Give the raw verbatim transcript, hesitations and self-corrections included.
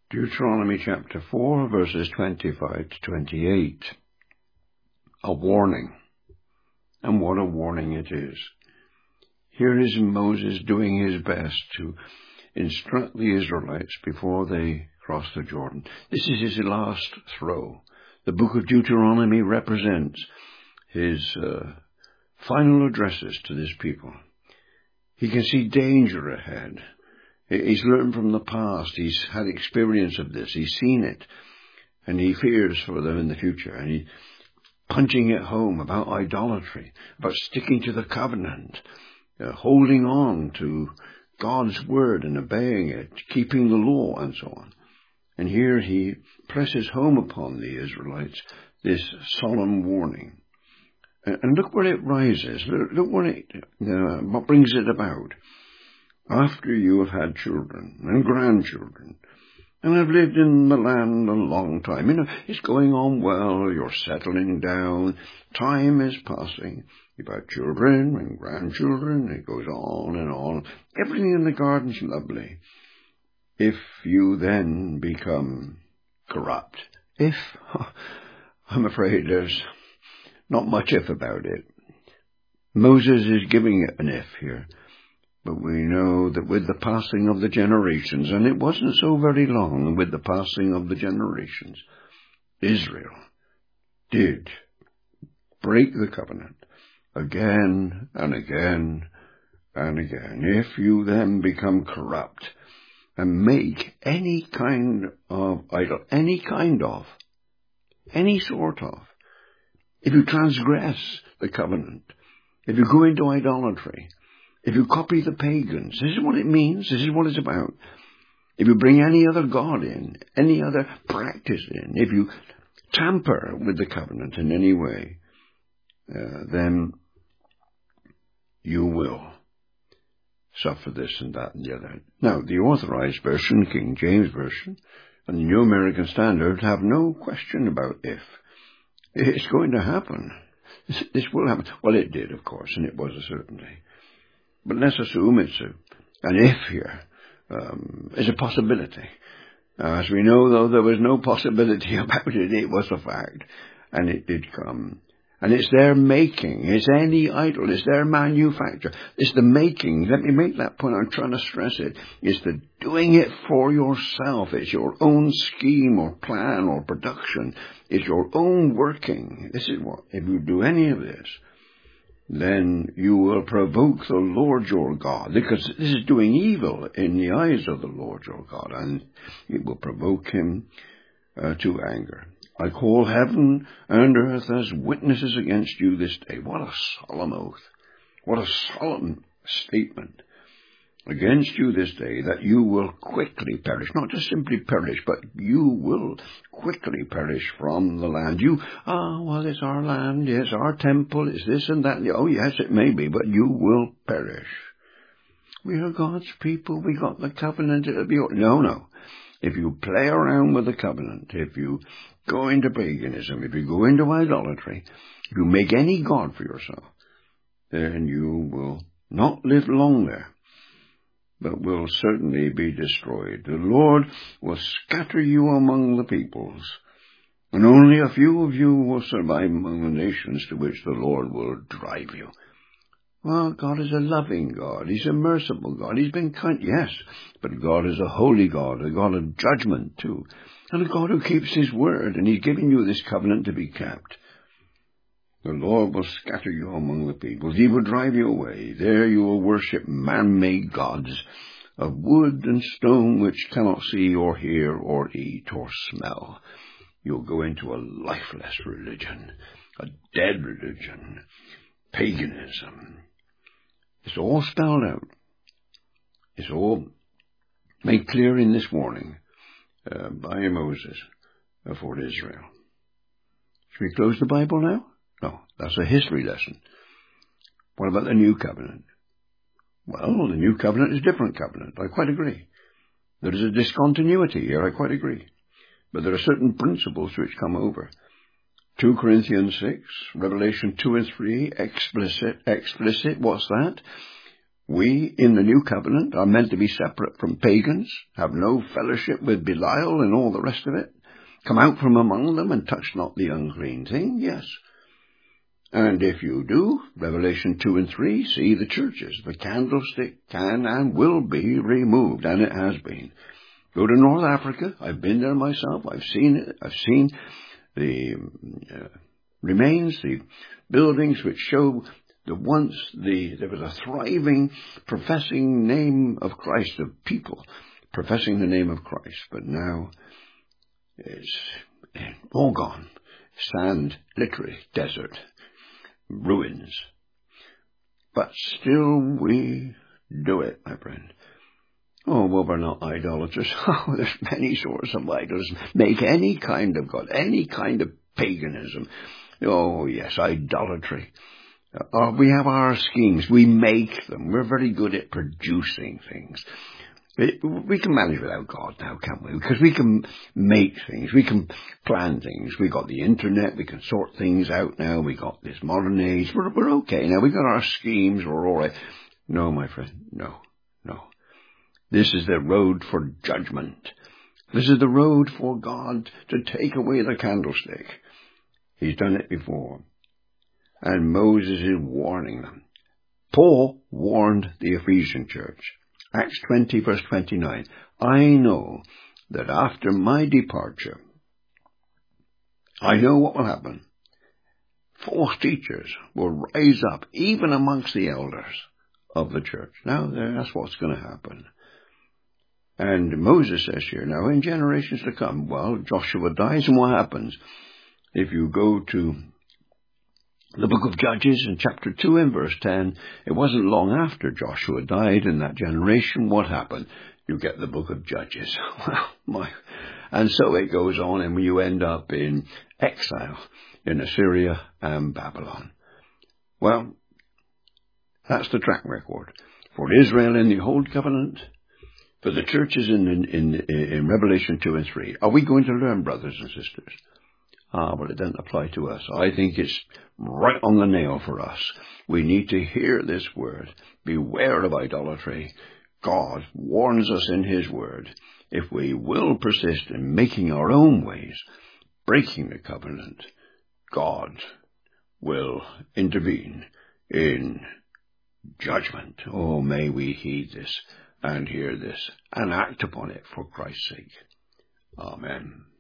Deuteronomy chapter four, verses twenty-five to twenty-eight. A warning. And what a warning it is. Here is Moses doing his best to instruct the Israelites before they cross the Jordan. This is his last throw. The book of Deuteronomy represents his uh, final addresses to this people. He can see danger ahead. He's learned from the past. He's had experience of this. He's seen it. And he fears for them in the future. And he's punching it home about idolatry, about sticking to the covenant, uh, holding on to God's word and obeying it, keeping the law and so on. And here he presses home upon the Israelites this solemn warning. And look where it rises. Look where it, uh, what brings it about. After you have had children and grandchildren, and have lived in the land a long time, you know, it's going on well, you're settling down, time is passing, you've had children and grandchildren, it goes on and on, everything in the garden's lovely. If you then become corrupt, if, I'm afraid there's not much if about it. Moses is giving it an if here. But we know that with the passing of the generations, and it wasn't so very long, with the passing of the generations, Israel did break the covenant again and again and again. If you then become corrupt and make any kind of idol, any kind of, any sort of, if you transgress the covenant, if you go into idolatry, if you copy the pagans, this is what it means, this is what it's about. If you bring any other god in, any other practice in, if you tamper with the covenant in any way, uh, then you will suffer this and that and the other. Now, the Authorized Version, King James Version, and the New American Standard have no question about if. It's going to happen. This, this will happen. Well, it did, of course, and it was a certainty. But let's assume it's a, an if here. Um, it's a possibility. Uh, as we know, though, there was no possibility about it. It was a fact. And it did come. And it's their making. It's any idol. It's their manufacture. It's the making. Let me make that point. I'm trying to stress it. It's the doing it for yourself. It's your own scheme or plan or production. It's your own working. This is what, if you do any of this, then you will provoke the Lord your God, because this is doing evil in the eyes of the Lord your God, and it will provoke him uh, to anger. I call heaven and earth as witnesses against you this day. What a solemn oath. What a solemn statement against you this day, that you will quickly perish. Not just simply perish, but you will quickly perish from the land. You, ah, oh, well, it's our land, it's our temple, it's this and that. Oh, yes, it may be, but you will perish. We are God's people, we got the covenant, it'll be... No, no. If you play around with the covenant, if you go into paganism, if you go into idolatry, if you make any god for yourself, then you will not live long there, but will certainly be destroyed. The Lord will scatter you among the peoples, and only a few of you will survive among the nations to which the Lord will drive you. Well, God is a loving God. He's a merciful God. He's been kind, yes, but God is a holy God, a God of judgment too, and a God who keeps his word, and he's given you this covenant to be kept. The Lord will scatter you among the peoples. He will drive you away. There you will worship man-made gods of wood and stone which cannot see or hear or eat or smell. You'll go into a lifeless religion, a dead religion, paganism. It's all spelled out. It's all made clear in this warning uh, by Moses for Israel. Should we close the Bible now? No, that's a history lesson. What about the New Covenant? Well, the New Covenant is a different covenant. I quite agree. There is a discontinuity here. I quite agree. But there are certain principles which come over. two Corinthians six, Revelation two and three, explicit, explicit. What's that? We, in the new covenant, are meant to be separate from pagans, have no fellowship with Belial and all the rest of it, come out from among them and touch not the unclean thing, yes. And if you do, Revelation two and three, see the churches. The candlestick can and will be removed, and it has been. Go to North Africa. I've been there myself. I've seen it. I've seen the uh, remains, the buildings which show the once the there was a thriving, professing name of Christ, of people professing the name of Christ. But now it's all gone. Sand, literally, desert. Ruins. But still we do it, my friend. Oh, well, we're not idolaters. Oh, there's many sorts of idols. Make any kind of God, any kind of paganism. Oh, yes, idolatry. Uh, we have our schemes. We make them. We're very good at producing things. We can manage without God now, can't we? Because we can make things. We can plan things. We've got the internet. We can sort things out now. We've got this modern age. We're, we're okay now. We've got our schemes. We're all right. No, my friend. No, no. This is the road for judgment. This is the road for God to take away the candlestick. He's done it before. And Moses is warning them. Paul warned the Ephesian church. Acts twenty, verse twenty-nine. I know that after my departure, I know what will happen. False teachers will rise up, even amongst the elders of the church. Now, that's what's going to happen. And Moses says here, now, in generations to come, well, Joshua dies, and what happens? If you go to the book of Judges in chapter two and verse ten, it wasn't long after Joshua died in that generation. What happened? You get the book of Judges. Well, my, and so it goes on, and you end up in exile in Assyria and Babylon. Well, that's the track record for Israel in the Old Covenant, for the churches in, in, in, in Revelation two and three. Are we going to learn, brothers and sisters? Ah, well, it doesn't apply to us. I think it's right on the nail for us. We need to hear this word. Beware of idolatry. God warns us in his word. If we will persist in making our own ways, breaking the covenant, God will intervene in judgment. Oh, may we heed this and hear this and act upon it for Christ's sake. Amen.